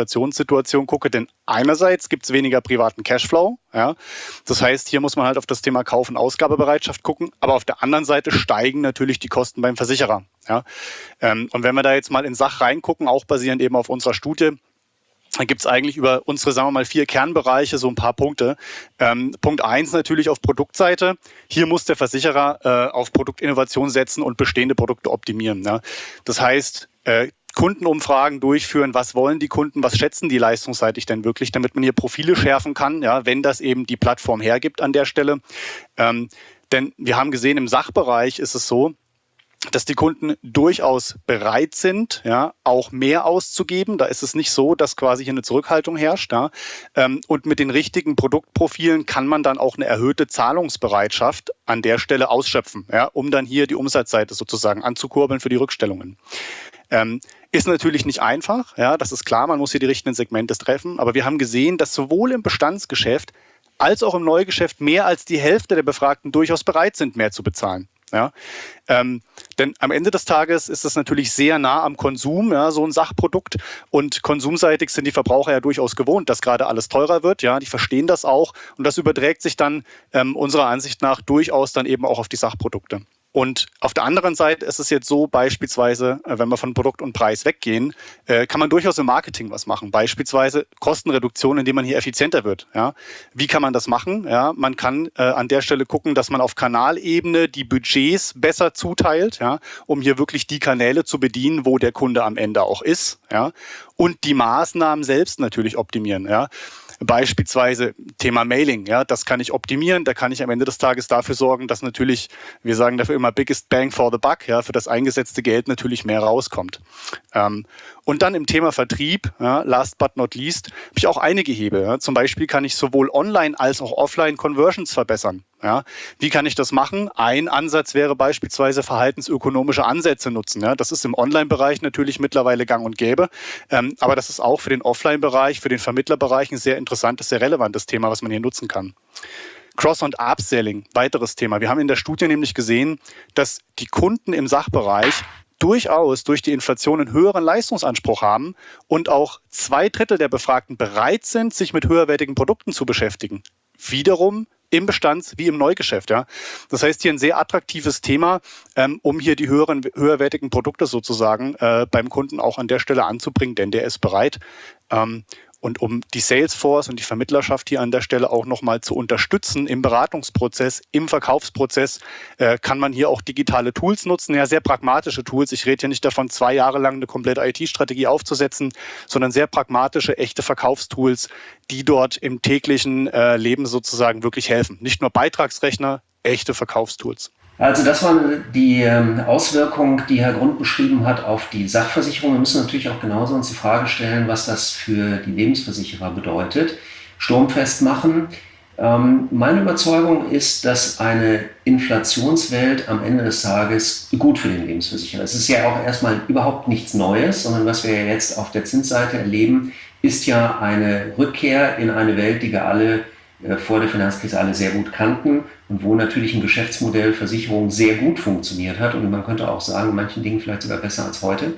Inflationssituation gucke, denn einerseits gibt es weniger privaten Cashflow, ja, das heißt, hier muss man halt auf das Thema Kauf- und Ausgabebereitschaft gucken, aber auf der anderen Seite steigen natürlich die Kosten beim Versicherer. Ja. Ähm, und wenn wir da jetzt mal in Sach reingucken, auch basierend eben auf unserer Studie, da gibt es eigentlich über unsere, sagen wir mal, vier Kernbereiche so ein paar Punkte. Ähm, Punkt eins natürlich auf Produktseite. Hier muss der Versicherer äh, auf Produktinnovation setzen und bestehende Produkte optimieren. Ne? Das heißt, äh, Kundenumfragen durchführen, was wollen die Kunden, was schätzen die leistungsseitig denn wirklich, damit man hier Profile schärfen kann, ja, wenn das eben die Plattform hergibt an der Stelle. Ähm, denn wir haben gesehen, im Sachbereich ist es so, dass die Kunden durchaus bereit sind, ja, auch mehr auszugeben. Da ist es nicht so, dass quasi hier eine Zurückhaltung herrscht. Ja. Und mit den richtigen Produktprofilen kann man dann auch eine erhöhte Zahlungsbereitschaft an der Stelle ausschöpfen, ja, um dann hier die Umsatzseite sozusagen anzukurbeln für die Rückstellungen. Ähm, ist natürlich nicht einfach, ja, das ist klar, man muss hier die richtigen Segmente treffen, aber wir haben gesehen, dass sowohl im Bestandsgeschäft als auch im Neugeschäft mehr als die Hälfte der Befragten durchaus bereit sind, mehr zu bezahlen. Ja, ähm, denn am Ende des Tages ist es natürlich sehr nah am Konsum, ja, so ein Sachprodukt, und konsumseitig sind die Verbraucher ja durchaus gewohnt, dass gerade alles teurer wird, ja, die verstehen das auch, und das überträgt sich dann ähm, unserer Ansicht nach durchaus dann eben auch auf die Sachprodukte. Und auf der anderen Seite ist es jetzt so, beispielsweise, wenn wir von Produkt und Preis weggehen, kann man durchaus im Marketing was machen. Beispielsweise Kostenreduktion, indem man hier effizienter wird. Ja. Wie kann man das machen? Ja, man kann äh, an der Stelle gucken, dass man auf Kanalebene die Budgets besser zuteilt, ja, um hier wirklich die Kanäle zu bedienen, wo der Kunde am Ende auch ist. Ja. Und die Maßnahmen selbst natürlich optimieren. Ja. Beispielsweise Thema Mailing, ja, das kann ich optimieren, da kann ich am Ende des Tages dafür sorgen, dass natürlich, wir sagen dafür immer biggest bang for the buck, ja, für das eingesetzte Geld natürlich mehr rauskommt. Ähm, und dann im Thema Vertrieb, ja, last but not least, habe ich auch einige Hebel. Ja. Zum Beispiel kann ich sowohl online als auch offline Conversions verbessern. Ja. Wie kann ich das machen? Ein Ansatz wäre beispielsweise verhaltensökonomische Ansätze nutzen. Ja. Das ist im Online-Bereich natürlich mittlerweile gang und gäbe, ähm, aber das ist auch für den Offline-Bereich, für den Vermittlerbereich ein sehr interessantes, sehr relevantes Thema, was man hier nutzen kann. Cross- und Upselling, weiteres Thema. Wir haben in der Studie nämlich gesehen, dass die Kunden im Sachbereich durchaus durch die Inflation einen höheren Leistungsanspruch haben und auch zwei Drittel der Befragten bereit sind, sich mit höherwertigen Produkten zu beschäftigen. Wiederum im Bestands- wie im Neugeschäft. Ja. Das heißt, hier ein sehr attraktives Thema, ähm, um hier die höheren, höherwertigen Produkte sozusagen äh, beim Kunden auch an der Stelle anzubringen, denn der ist bereit. Ähm, Und um die Salesforce und die Vermittlerschaft hier an der Stelle auch nochmal zu unterstützen im Beratungsprozess, im Verkaufsprozess, äh, kann man hier auch digitale Tools nutzen, ja, sehr pragmatische Tools. Ich rede hier nicht davon, zwei Jahre lang eine komplette I T-Strategie aufzusetzen, sondern sehr pragmatische, echte Verkaufstools, die dort im täglichen äh, Leben sozusagen wirklich helfen. Nicht nur Beitragsrechner, echte Verkaufstools. Also das waren die ähm, Auswirkungen, die Herr Grund beschrieben hat auf die Sachversicherung. Wir müssen natürlich auch genauso uns die Frage stellen, was das für die Lebensversicherer bedeutet. Sturmfest machen. Ähm, meine Überzeugung ist, dass eine Inflationswelt am Ende des Tages gut für den Lebensversicherer ist. Es ist ja auch erstmal überhaupt nichts Neues, sondern was wir jetzt auf der Zinsseite erleben, ist ja eine Rückkehr in eine Welt, die wir alle vor der Finanzkrise alle sehr gut kannten und wo natürlich ein Geschäftsmodell Versicherung sehr gut funktioniert hat und man könnte auch sagen, in manchen Dingen vielleicht sogar besser als heute.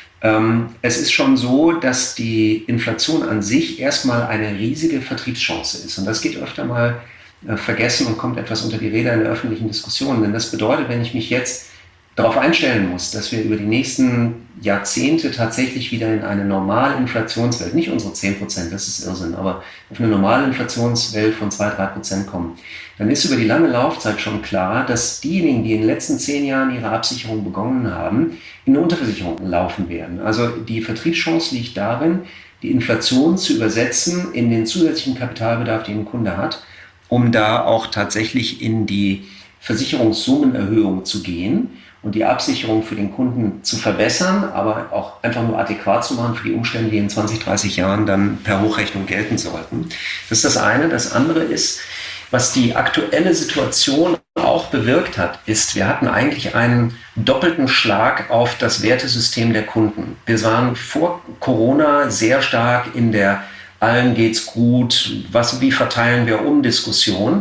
Ähm, es ist schon so, dass die Inflation an sich erstmal eine riesige Vertriebschance ist und das geht öfter mal äh, vergessen und kommt etwas unter die Räder in der öffentlichen Diskussion, denn das bedeutet, wenn ich mich jetzt darauf einstellen muss, dass wir über die nächsten Jahrzehnte tatsächlich wieder in eine normale Inflationswelt, nicht unsere zehn Prozent, das ist Irrsinn, aber auf eine normale Inflationswelt von zwei bis drei Prozent kommen, dann ist über die lange Laufzeit schon klar, dass diejenigen, die in den letzten zehn Jahren ihre Absicherung begonnen haben, in eine Unterversicherung laufen werden. Also die Vertriebschance liegt darin, die Inflation zu übersetzen in den zusätzlichen Kapitalbedarf, den ein Kunde hat, um da auch tatsächlich in die Versicherungssummenerhöhung zu gehen und die Absicherung für den Kunden zu verbessern, aber auch einfach nur adäquat zu machen für die Umstände, die in zwanzig, dreißig Jahren dann per Hochrechnung gelten sollten. Das ist das eine. Das andere ist, was die aktuelle Situation auch bewirkt hat, ist, wir hatten eigentlich einen doppelten Schlag auf das Wertesystem der Kunden. Wir waren vor Corona sehr stark in der allen geht's gut, was, wie verteilen wir um Diskussion.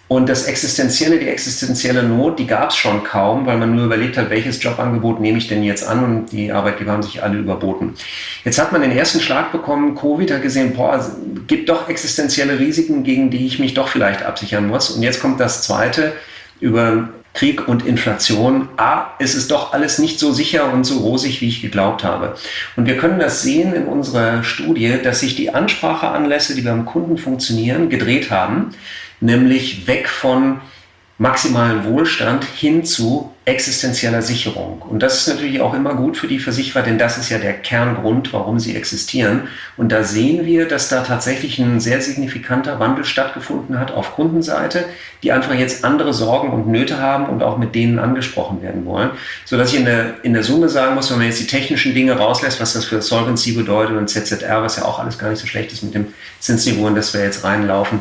Und das Existenzielle, die existenzielle Not, die gab es schon kaum, weil man nur überlegt hat, welches Jobangebot nehme ich denn jetzt an, und die Arbeitgeber haben sich alle überboten. Jetzt hat man den ersten Schlag bekommen, Covid hat gesehen, boah, es gibt doch existenzielle Risiken, gegen die ich mich doch vielleicht absichern muss. Und jetzt kommt das Zweite, über Krieg und Inflation. Ah, es ist doch alles nicht so sicher und so rosig, wie ich geglaubt habe. Und wir können das sehen in unserer Studie, dass sich die Anspracheanlässe, die beim Kunden funktionieren, gedreht haben, nämlich weg von maximalen Wohlstand hin zu existenzieller Sicherung. Und das ist natürlich auch immer gut für die Versicherer, denn das ist ja der Kerngrund, warum sie existieren. Und da sehen wir, dass da tatsächlich ein sehr signifikanter Wandel stattgefunden hat auf Kundenseite, die einfach jetzt andere Sorgen und Nöte haben und auch mit denen angesprochen werden wollen. Sodass ich in der, in der Summe sagen muss, wenn man jetzt die technischen Dinge rauslässt, was das für Solvency bedeutet und Z Z R, was ja auch alles gar nicht so schlecht ist mit dem Zinsniveau, in das wir jetzt reinlaufen,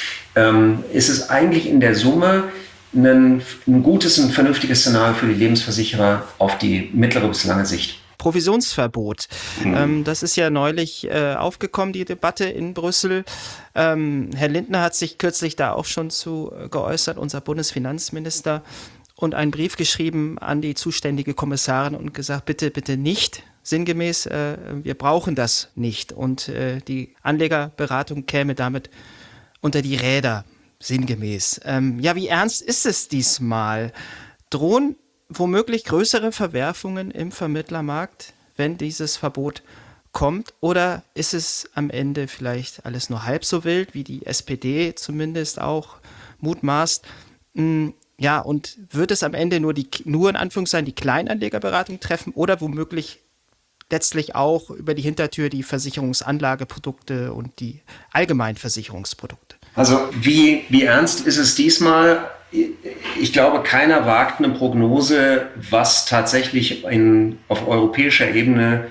ähm, ist es eigentlich in der Summe Ein, ein gutes und vernünftiges Szenario für die Lebensversicherer auf die mittlere bis lange Sicht. Provisionsverbot. Mhm. Ähm, das ist ja neulich äh, aufgekommen, die Debatte in Brüssel. Ähm, Herr Lindner hat sich kürzlich da auch schon zu äh, geäußert, unser Bundesfinanzminister, und einen Brief geschrieben an die zuständige Kommissarin und gesagt, bitte, bitte nicht. Sinngemäß, äh, wir brauchen das nicht. Und äh, die Anlegerberatung käme damit unter die Räder. Sinngemäß. Ähm, ja, wie ernst ist es diesmal? Drohen womöglich größere Verwerfungen im Vermittlermarkt, wenn dieses Verbot kommt? Oder ist es am Ende vielleicht alles nur halb so wild, wie die S P D zumindest auch mutmaßt? Mm, ja, und wird es am Ende nur, die, nur in Anführungszeichen die Kleinanlegerberatung treffen oder womöglich letztlich auch über die Hintertür die Versicherungsanlageprodukte und die Allgemeinversicherungsprodukte? Also wie, wie ernst ist es diesmal? Ich glaube, keiner wagt eine Prognose, was tatsächlich in, auf europäischer Ebene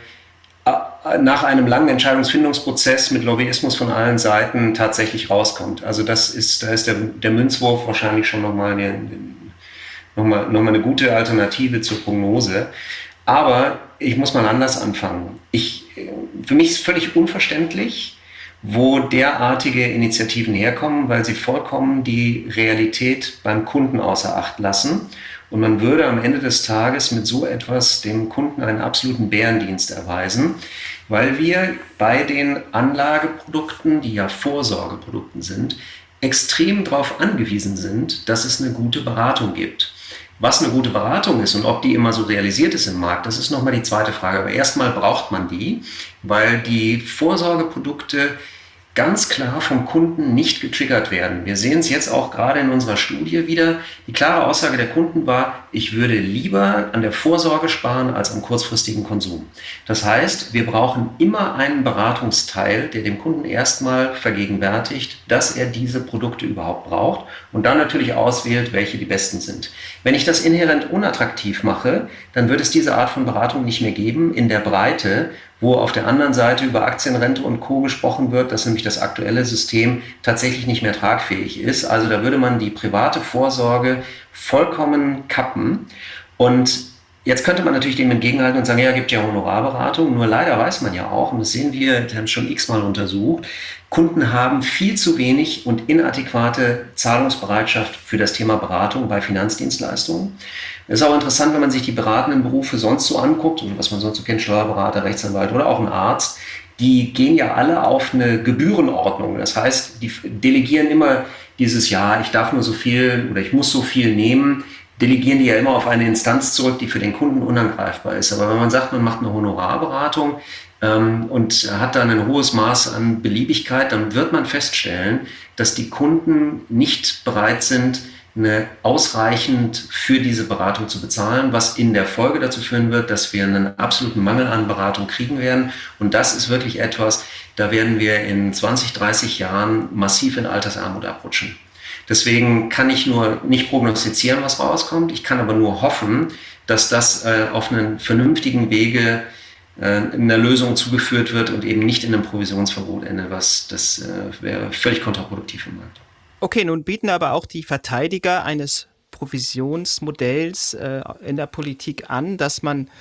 nach einem langen Entscheidungsfindungsprozess mit Lobbyismus von allen Seiten tatsächlich rauskommt. Also das ist, da ist der, der Münzwurf wahrscheinlich schon nochmal eine, noch mal, noch mal eine gute Alternative zur Prognose. Aber ich muss mal anders anfangen. Ich, für mich ist völlig unverständlich, wo derartige Initiativen herkommen, weil sie vollkommen die Realität beim Kunden außer Acht lassen. Und man würde am Ende des Tages mit so etwas dem Kunden einen absoluten Bärendienst erweisen, weil wir bei den Anlageprodukten, die ja Vorsorgeprodukten sind, extrem darauf angewiesen sind, dass es eine gute Beratung gibt. Was eine gute Beratung ist und ob die immer so realisiert ist im Markt, das ist nochmal die zweite Frage. Aber erstmal braucht man die, weil die Vorsorgeprodukte ganz klar vom Kunden nicht getriggert werden. Wir sehen es jetzt auch gerade in unserer Studie wieder. Die klare Aussage der Kunden war, ich würde lieber an der Vorsorge sparen als am kurzfristigen Konsum. Das heißt, wir brauchen immer einen Beratungsteil, der dem Kunden erstmal vergegenwärtigt, dass er diese Produkte überhaupt braucht und dann natürlich auswählt, welche die besten sind. Wenn ich das inhärent unattraktiv mache, dann wird es diese Art von Beratung nicht mehr geben in der Breite, wo auf der anderen Seite über Aktienrente und Co. gesprochen wird, dass nämlich das aktuelle System tatsächlich nicht mehr tragfähig ist. Also da würde man die private Vorsorge vollkommen kappen. Und jetzt könnte man natürlich dem entgegenhalten und sagen, ja, gibt ja Honorarberatung. Nur leider weiß man ja auch, und das sehen wir, wir haben schon x-mal untersucht, Kunden haben viel zu wenig und inadäquate Zahlungsbereitschaft für das Thema Beratung bei Finanzdienstleistungen. Es ist auch interessant, wenn man sich die beratenden Berufe sonst so anguckt, und was man sonst so kennt, Steuerberater, Rechtsanwalt oder auch ein Arzt, die gehen ja alle auf eine Gebührenordnung. Das heißt, die delegieren immer dieses, ja, ich darf nur so viel oder ich muss so viel nehmen, delegieren die ja immer auf eine Instanz zurück, die für den Kunden unangreifbar ist. Aber wenn man sagt, man macht eine Honorarberatung ähm, und hat dann ein hohes Maß an Beliebigkeit, dann wird man feststellen, dass die Kunden nicht bereit sind, eine ausreichend für diese Beratung zu bezahlen, was in der Folge dazu führen wird, dass wir einen absoluten Mangel an Beratung kriegen werden. Und das ist wirklich etwas, da werden wir in zwanzig, dreißig Jahren massiv in Altersarmut abrutschen. Deswegen kann ich nur nicht prognostizieren, was rauskommt. Ich kann aber nur hoffen, dass das äh, auf einen vernünftigen Wege äh, einer Lösung zugeführt wird und eben nicht in einem Provisionsverbot endet, was das äh, wäre völlig kontraproduktiv im Markt. Okay, nun bieten aber auch die Verteidiger eines Provisionsmodells äh, in der Politik an, dass man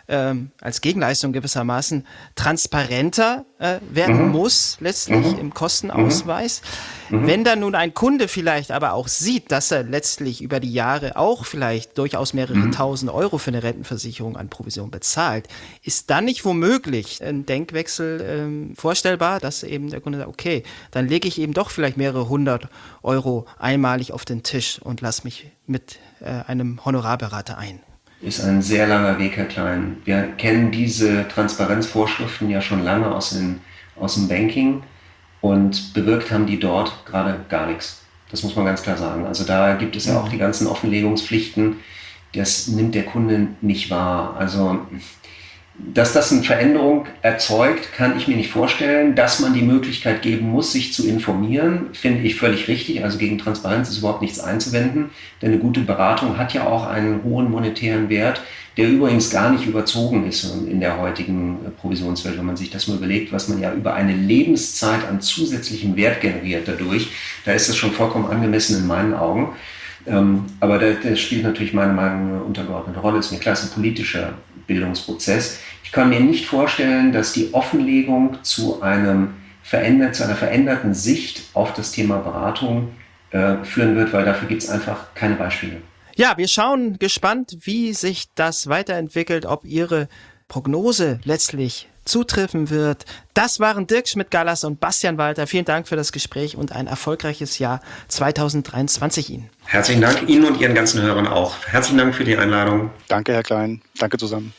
ähm, als Gegenleistung gewissermaßen transparenter äh, werden mhm. muss, letztlich mhm. im Kostenausweis. Mhm. Wenn dann nun ein Kunde vielleicht aber auch sieht, dass er letztlich über die Jahre auch vielleicht durchaus mehrere mhm. tausend Euro für eine Rentenversicherung an Provision bezahlt, ist dann nicht womöglich ein Denkwechsel ähm, vorstellbar, dass eben der Kunde sagt, okay, dann lege ich eben doch vielleicht mehrere hundert Euro einmalig auf den Tisch und lasse mich mit äh, einem Honorarberater ein. Ist ein sehr langer Weg, Herr Klein. Wir kennen diese Transparenzvorschriften ja schon lange aus, den, aus dem Banking und bewirkt haben die dort gerade gar nichts. Das muss man ganz klar sagen. Also da gibt es ja auch die ganzen Offenlegungspflichten. Das nimmt der Kunde nicht wahr. Also dass das eine Veränderung erzeugt, kann ich mir nicht vorstellen. Dass man die Möglichkeit geben muss, sich zu informieren, finde ich völlig richtig. Also gegen Transparenz ist überhaupt nichts einzuwenden. Denn eine gute Beratung hat ja auch einen hohen monetären Wert, der übrigens gar nicht überzogen ist in der heutigen Provisionswelt. Wenn man sich das mal überlegt, was man ja über eine Lebenszeit an zusätzlichem Wert generiert dadurch, da ist das schon vollkommen angemessen in meinen Augen. Ähm, aber das, das spielt natürlich meiner Meinung nach eine untergeordnete Rolle. Das ist mir klar, es ist ein politischer Bildungsprozess. Ich kann mir nicht vorstellen, dass die Offenlegung zu, einem verändert, zu einer veränderten Sicht auf das Thema Beratung äh, führen wird, weil dafür gibt es einfach keine Beispiele. Ja, wir schauen gespannt, wie sich das weiterentwickelt, ob Ihre Prognose letztlich zutreffen wird. Das waren Dirk Schmidt-Gallas und Bastian Walter. Vielen Dank für das Gespräch und ein erfolgreiches Jahr zweitausenddreiundzwanzig Ihnen. Herzlichen Dank Ihnen und Ihren ganzen Hörern auch. Herzlichen Dank für die Einladung. Danke, Herr Klein. Danke zusammen.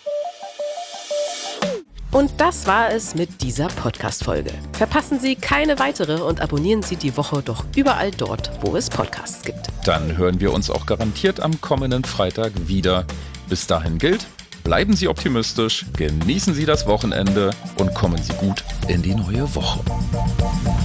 Und das war es mit dieser Podcast-Folge. Verpassen Sie keine weitere und abonnieren Sie die Woche doch überall dort, wo es Podcasts gibt. Dann hören wir uns auch garantiert am kommenden Freitag wieder. Bis dahin gilt, bleiben Sie optimistisch, genießen Sie das Wochenende und kommen Sie gut in die neue Woche.